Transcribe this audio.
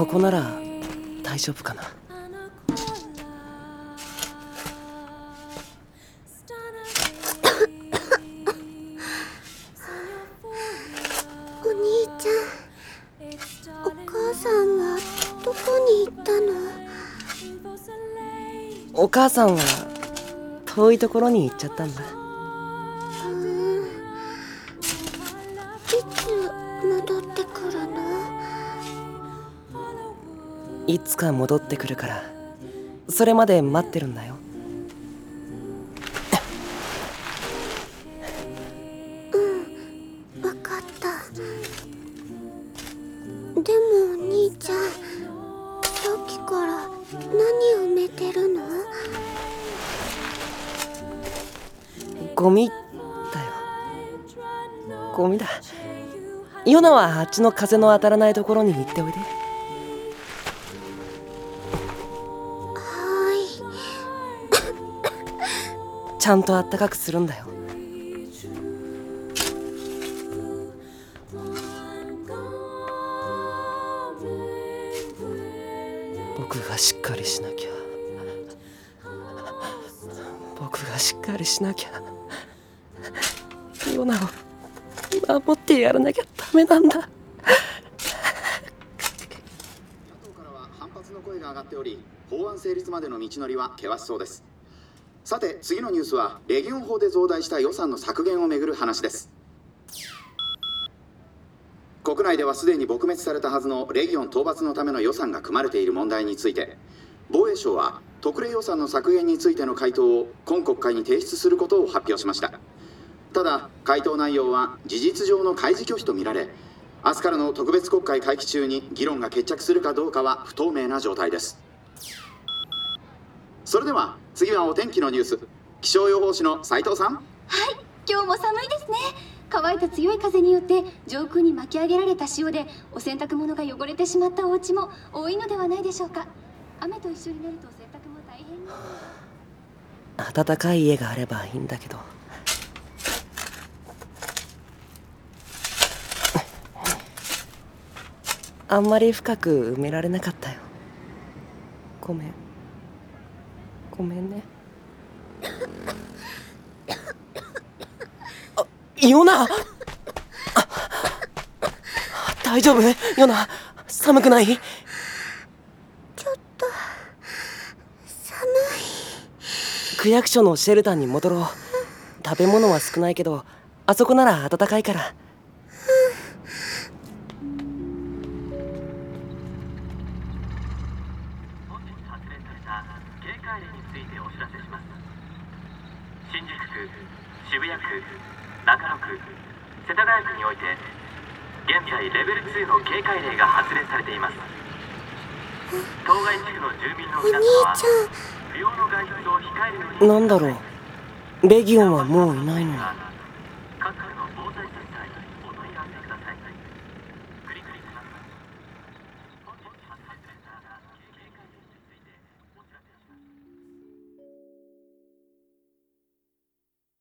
ここなら大丈夫かな。 お兄ちゃん、お母さんはどこに行ったの？ お母さんは遠いところに行っちゃったんだ。 いつ戻ってくるの？ いつか戻ってくるから、それまで待ってるんだよ。 わかった。でもお兄ちゃん、さっきから何埋めてるの？ ゴミだよ。ゴミだ。ヨナはあっちの風の当たらないところに行っておいで。ちゃんとあったかくするんだよ。僕がしっかりしなきゃ。僕がしっかりしなきゃ。ヨナを守ってやらなきゃダメなんだ。 野党からは反発の声が上がっており、法案成立までの道のりは険しそうです。さて次のニュースはレギオン法で増大した予算の削減をめぐる話です。国内ではすでに撲滅されたはずのレギオン討伐のための予算が組まれている問題について、防衛省は特例予算の削減についての回答を今国会に提出することを発表しました。ただ回答内容は事実上の開示拒否とみられ、明日からの特別国会会期中に議論が決着するかどうかは不透明な状態です。それでは次はお天気のニュース。気象予報士の斉藤さん。 はい、今日も寒いですね。乾いた強い風によって上空に巻き上げられた潮でお洗濯物が汚れてしまったお家も多いのではないでしょうか。雨と一緒になると洗濯も大変になる。 暖かい家があればいいんだけど。あんまり深く埋められなかったよ。ごめん。ごめんね。ヨナ！大丈夫？ヨナ、寒くない？ ちょっと寒い。 区役所のシェルターに戻ろう。食べ物は少ないけど、あそこなら暖かいから。 本日発令された警戒令についてお知らせします。新宿区、渋谷区、中野区、世田谷区において現在レベル2の警戒令が発令されています。当該地区の住民の皆様は不要の外出を控えるように。 なんだろう、レギオンはもういないのに。